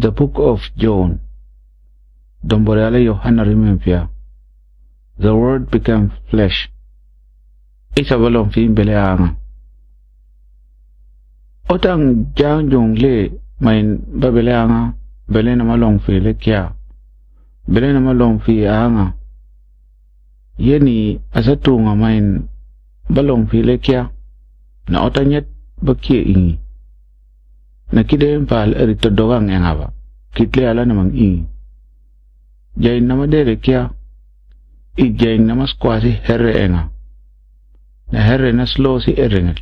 The Book of John. Domboreale Yohana Rimempia. The Word became flesh. Isabalong fin beleanga. Otang jang jong le main babeleanga bele na malong fi le kya. Bele na malong fi anga. Yeni asatunga main balong fi le kya. Na otanyet bakie ingi. Na kide mpal erito dogang engaba. Kitle ala namang ingi. Jain nama dere kya. I jain nama squasi herre enga. Na herre na slow si erengel.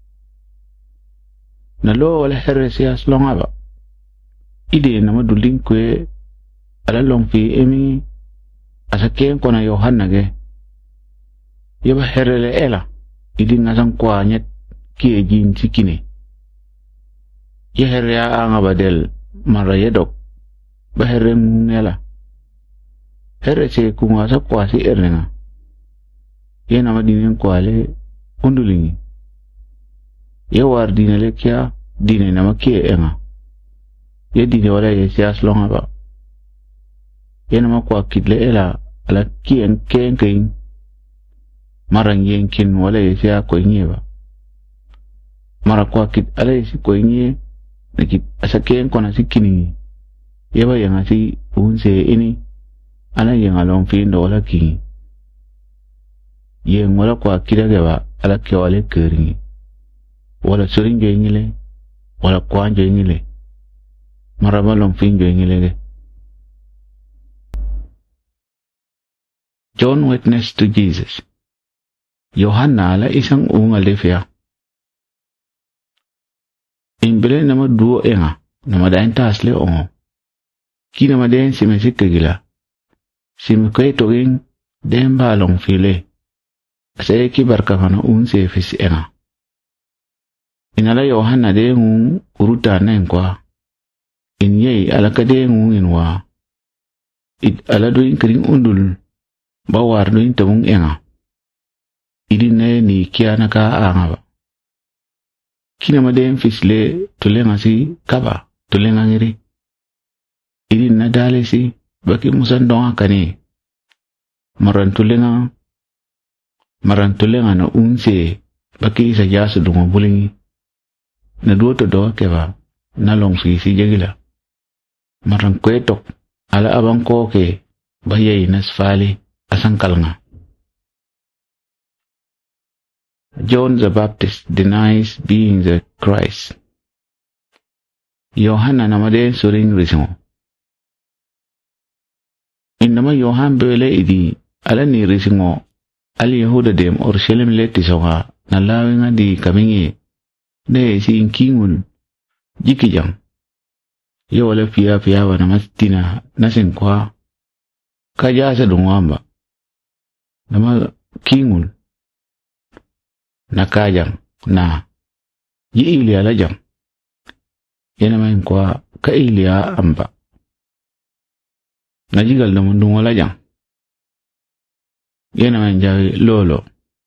Na lo wala herre si aslong aba. Ide nama duling kwe ala long fi emi asakeng kona Yohana ge. Yaba herre le ela. Idi ngasang kwa nyet kie jin sikine. Ye herre ya anga badel mara yedok. Ba herre ngela. Herre se kunga sa kwa si erenga. Ye nama dinen kwa le undulingi. Ye war dine le kya dine nama kie enga. Ye dine wala ye sias longa ba. Ye nama kwa kidle ela ala kien kenkein. Marang yenkin wala ye siya kwa inye ba. Mara kwa kid ala ye si kwa inye. Nakit asa kien kona si kiningi. Ye ba yang asi unse ini. Ala yang along fin do wala kingi. Yang wala kwa kida gaba ala kia wale keringi. Wala suring jo ingile. Wala kwaan jo ingile. Maraba long fin jo ingile ge. John witnessed to Jesus. Yohana ala isang unga lefya. Imbele nama duo enga. Nama dain taas le ongo. Ki nama dain simesik kegila. Simukay toging den balong file. Asa ki barka kana unse fis enga. Inala Yohana de ngung uruta nengkwa. Inyei alaka de ngung inwa. It ala doing kring undul. Bawar doing tabung enga. Idine ni kiana ka angaba. Kinama de fis le tulenga si kaba. Tulenga ngiri. Idin na dale si. Baki musan donga kani. Marantulenga na unse. Baki isa jasa dunga bulingi. Na duoto doa keba. Nalong si jagila. Marang kwetok. Ala abang koke. Bayay nasfali. Asangkal nga. John the Baptist denies being the Christ. Yohana namade suring rismo. Indama Yohan bele idi ala ni risingo ali Yehuda dem Orshelem leti soga na lawinga di kamingi ne si inkingul jikijang yo wala pia wana mastina nasin kwa kajasa dungwamba nama kingul na kajang na yi ili ala jang yana main kwa ka ili amba najigal da mundun wala jang yana man jawi lolo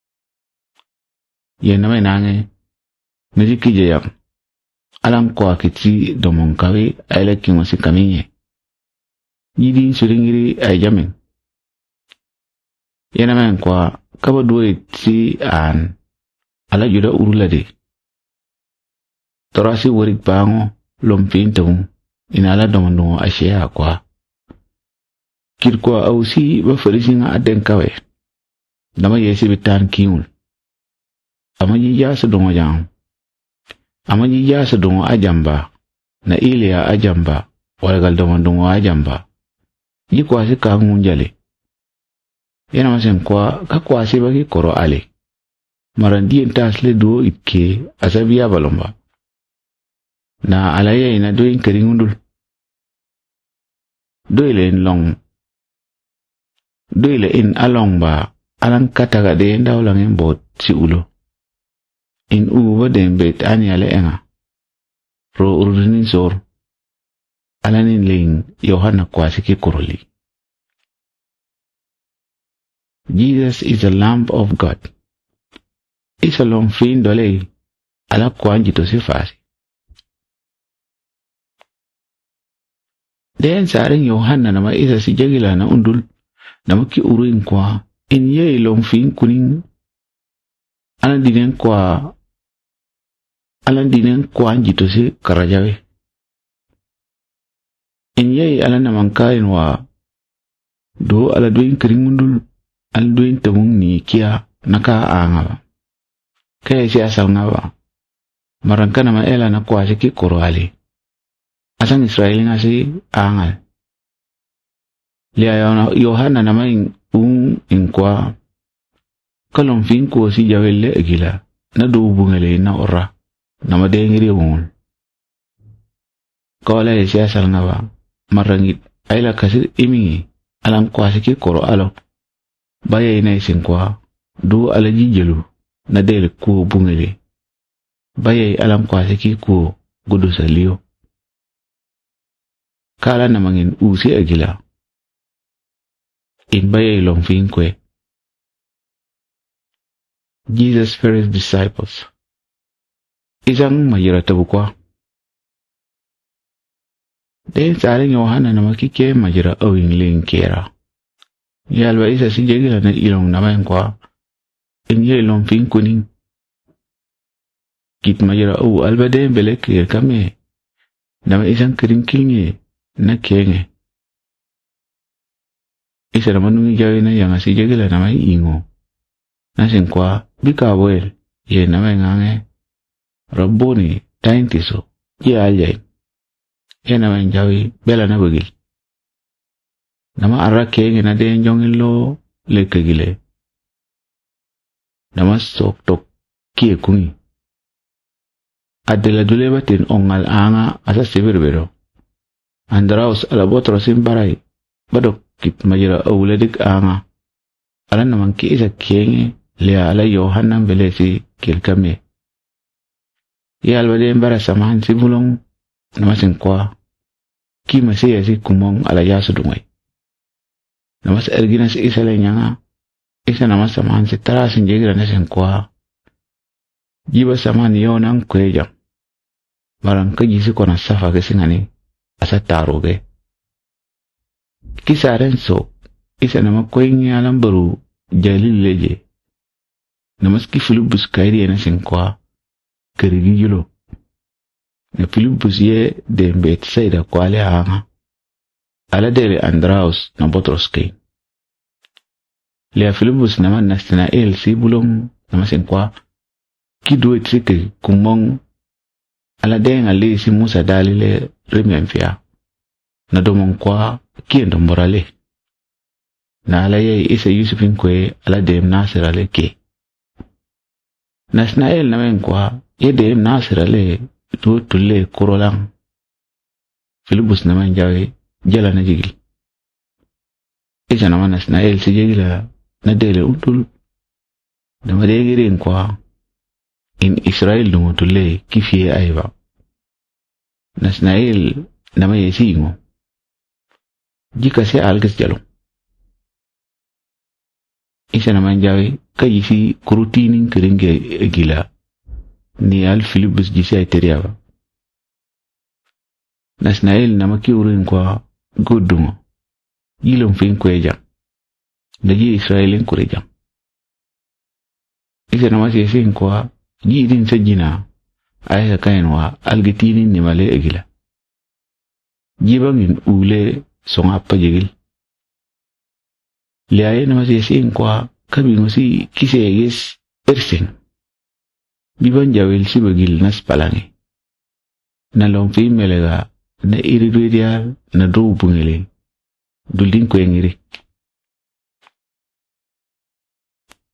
yana man nange najiki jayam alam kwa kitsi domon kawi aylakin wasi kaminye yidi suringiri ay jamin yana man kwa kaba duwe tsi an ala juda urulade torasi warik bango lompin tabung inala domon ashiya kwa kirkwa ausi ba farisinga aden kawe dama yesi bitan kiul amaji ya sedongo jang amaji ya sedongo ajamba na ilia ajamba walagal domandongo ajamba jikwa si kangunjale yana masen kwa kakwa si bagi koro ale marandi entasle do itke asabiya balomba na alaye ina do inkering doile long doile in along ba alang kataga de ndawlang en bot si ulo in uwa den bet ani ale enga ro urinin sor alanin ling Yohana kwasi ki kuruli. Jesus is the Lamb of God. Isa long fin dole ala kwanji to si fasi. Den saren Yohanna nama isa si jagila na undul nama ki uruin kwa in ye long fin kuning alan dinen kwa jito si karajawe in ye alan namangkain wa do ala doin kering undul al doin tabung ni kia naka anga kaya si asal ngawa marangka nama ela na kwa ki koro ali asang Israel nga si angal liya Yohanna nama in kwa kalong fin ko si jawelle egila na do bungale na ora nama dengiri won kala si asal ngawa marangit ayla kasi imingi alam kwa ki koro alo baya ina isin kwa do alaji jelu na dele ko bungale baya alam kwa ki ko gudu saliyo kala namangin usi agila in baya long fin kwe Jesus' first disciples isang mayira tabukwa den saring Yohanna na makike mayira awing ling kera yalwa isa si jagila na ilong naman kwa in ye long fin kuning kit mayira aw albade belek kame nama isang kiringkilnge na kenge isa naman nungi jawi na yang si jagila na may ingo nasin kwa bika wel ye na may ngange Rabboni tain tiso ye aljay ye na may jawi bela na bagil nama arra kenge na den jongin lo lekagile nama sok tok kie kungi adela dule batin ongal anga asa sibirbero Andraus ala botro simbarai badok kit majira awladik anga ala naman ki isa kenge liya ala Yohanna belesi kilkame ya alwade mbara samahan si bulong namasin kwa ki masiya si kumong ala yasu dumay namas ergina si isa lenyanga isa namas samahan si tarasin jegira nasin kwa jiba samahan yonang kwejang barang kajisi kona safa kesingani asa taruge kisaren so isa nama koingi alam baru jalil leje namaski Filibus kairi na sinkwa kerigi yulo na Filibus ye dembe tsaida kwale hanga ala dele Andraus na Botros kay lea Filibus naman Nathanael si bulong namasinkwa kidwe trike kumong ala denga li si Musa dalile rememfia na domong kwa kiendo morale na ala ye isa Yusufin kwe ala dem Nasir ale ke Nathanael namen kwa ye dem Nasir ale tu tulle kurolang Filibus naman jawe jala na jigil isa naman Nathanael si jigila na dele utul na madegirin kwa in Israel dungo tulle kifie aiba Nathanael nama yesi ingo jika se alges jalo isa naman jawe kayisi kurutinin keringe gila ni al Filibus jisi ay teriaba Nathanael nama ki urin kwa godungo yilong fin kweja daji Israelin kureja isa nama yesi kwa jidin sajina ay kainwa algetinin ni male egila jibangin ule songa pajigil liaye na masiyasiin kwa kabi masi kiseyes persen biban jawel si bagil nas palangi na lomfi melega na iriduidial na do bungele duldin ko ngiri